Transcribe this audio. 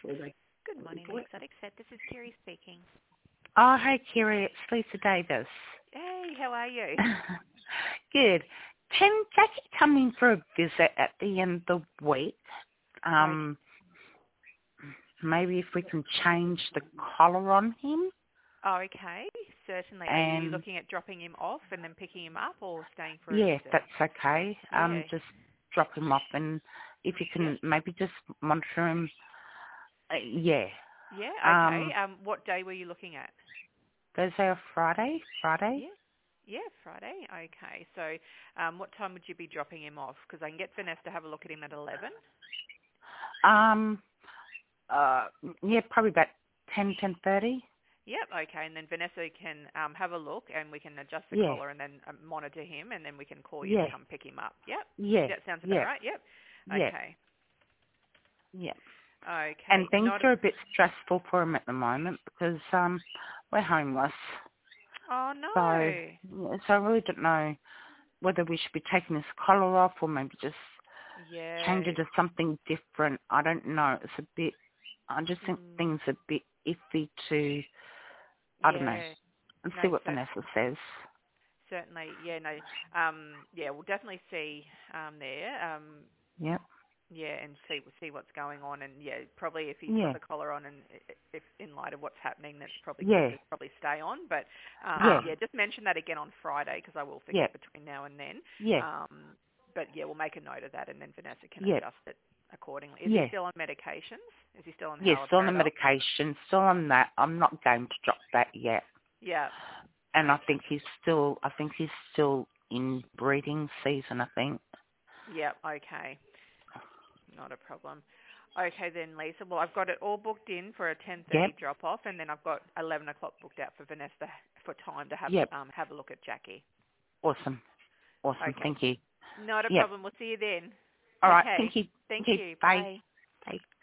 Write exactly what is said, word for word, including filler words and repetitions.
Good morning, the Exotic Set. This is Kiri speaking. Oh, hey, Kiri. It's Lisa Davis. Hey, how are you? Good. Can Jackie come in for a visit at the end of the week? Um, okay. Maybe if we can change the collar on him. Oh, okay, certainly. And are you looking at dropping him off and then picking him up, or staying for yeah, a visit? that's okay. Yeah. Um, just drop him off, and if you can Yep. maybe just monitor him. Uh, yeah. Yeah, okay. Um, Um, what day were you looking at? Thursday or Friday? Friday? Yeah. Yeah, Friday. Okay. So um, what time would you be dropping him off? Because I can get Vanessa to have a look at him at eleven. Um, uh, yeah, probably about ten, ten thirty. Yep, okay. And then Vanessa can um, have a look, and we can adjust the Yeah. collar and then um, monitor him, and then we can call you Yeah. to come pick him up. Yep. Yeah. That sounds about Yeah. right. Yep. Yeah. Okay. Yeah. Okay. And things Not. are a bit stressful for him at the moment because um we're homeless. Oh So, no. yeah, so I really don't know whether we should be taking his collar off or maybe just Yeah. change it to something different. I don't know. It's a bit. I just think Mm, things are a bit iffy to. I don't know. yeah. And No. see what Cer- Vanessa says. certainly. Yeah. No. Um. Yeah. We'll definitely see. Um. There. Um. Yep. Yeah, and see see what's going on, and yeah, probably if he's got Yeah. the collar on, and if in light of what's happening, that's probably good Yeah. to probably stay on. But um, Yeah. yeah, just mention that again on Friday because I will Yeah. forget between now and then. Yeah. Um, but yeah, we'll make a note of that, and then Vanessa can Yeah. adjust it accordingly. Is he Yeah. still on medications? Is he still on Yes, still on the haloperidol? medication, still on that. I'm not going to drop that yet. Yeah. And I Okay. think he's still, I think he's still in breeding season, I think. Yeah. Okay. Not a problem. Okay then, Lisa. Well, I've got it all booked in for a ten Yep, thirty drop off, and then I've got eleven o'clock booked out for Vanessa for time to have yep. um have a look at Jackie. Awesome, awesome. Okay. Thank you. Not a Yep. problem. We'll see you then. All right. Okay. Thank you. Thank Thank you. you. Bye. Bye. Bye.